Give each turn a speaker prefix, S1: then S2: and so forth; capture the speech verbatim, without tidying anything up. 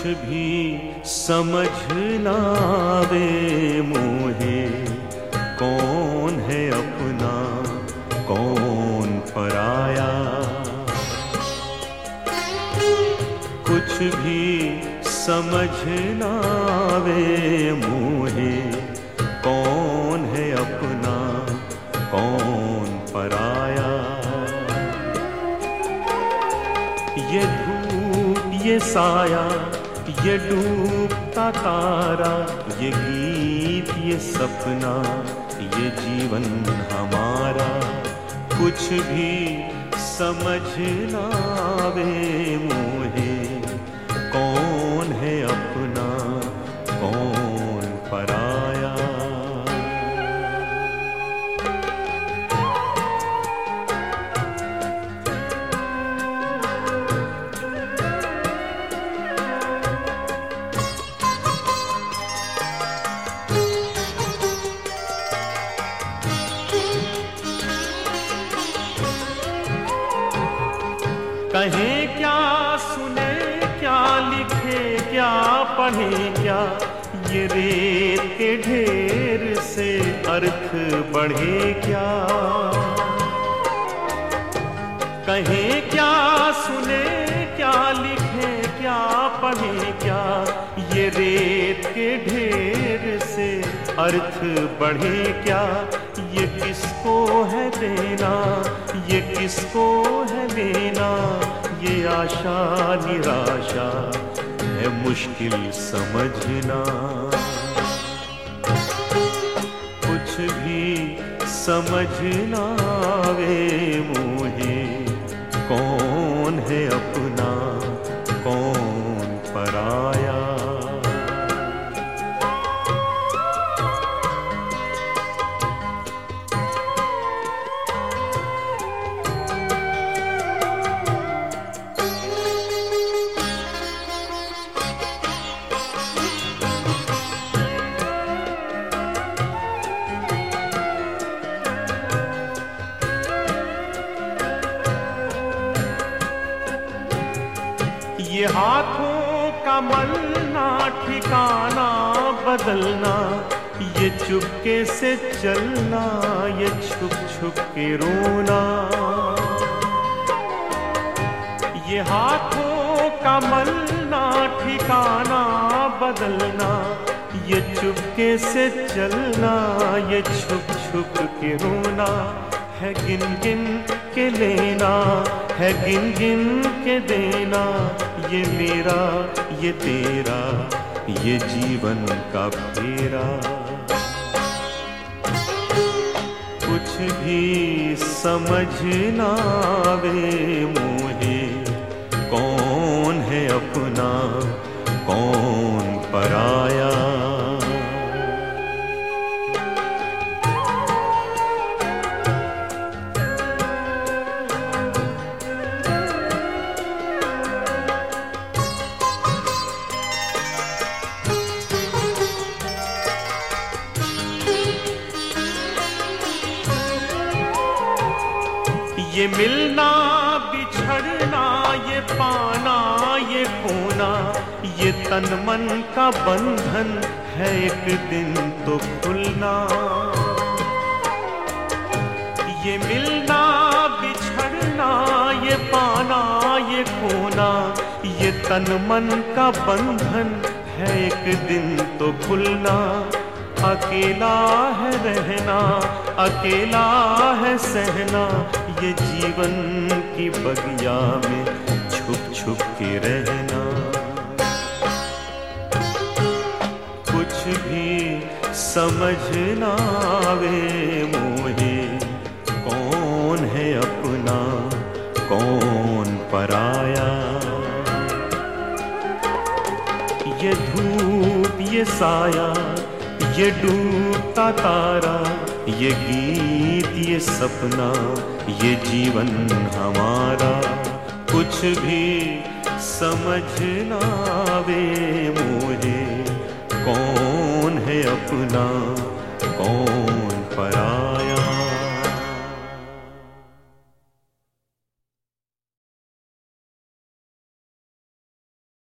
S1: भी समझ ना आवे मोहे, कौन है अपना कौन पराया। कुछ भी समझ ना आवे मोहे, कौन है अपना कौन पराया। ये धूप ये साया, ये डूबता तारा, ये गीत ये सपना, ये जीवन हमारा। कुछ भी समझ ना आवे मोहे, कौन है अपना कौन पराया। कहे क्या सुने क्या लिखे क्या पढ़े क्या, ये रेत के ढेर से अर्थ बढ़े क्या। कहे क्या सुने क्या लिखे क्या पढ़े क्या, ये रेत के ढेर से अर्थ बढ़े क्या। ये किसको है देना ये किसको है लेना, ये आशा निराशा है मुश्किल समझना। कुछ भी समझ ना आवे मोहे, कौन है अपना कौन पराया। ये हाथों का मलना ठिकाना बदलना, ये चुपके से चलना, ये छुप छुप के रोना। ये हाथों का मलना ठिकाना बदलना, ये चुपके से चलना, ये छुप छुप के रोना। है गिन गिन के लेना है गिन गिन के देना, ये मेरा ये तेरा ये जीवन का फेरा। कुछ भी समझ ना आवे मोहे, कौन है अपना कौन पराया। ये मिलना बिछड़ना ये पाना ये खोना, ये तन मन का बंधन है एक दिन तो खुलना। ये मिलना बिछड़ना ये पाना ये खोना, ये तन मन का बंधन है एक दिन तो खुलना। अकेला है रहना अकेला है सहना, ये जीवन की बगिया में छुप छुप के रहना। कुछ भी समझ ना आवे मोहे, कौन है अपना कौन पराया। ये धूप ये साया ये डूबता तारा, ये गीत ये सपना, ये जीवन हमारा। कुछ भी समझ ना आवे मोहे, कौन है अपना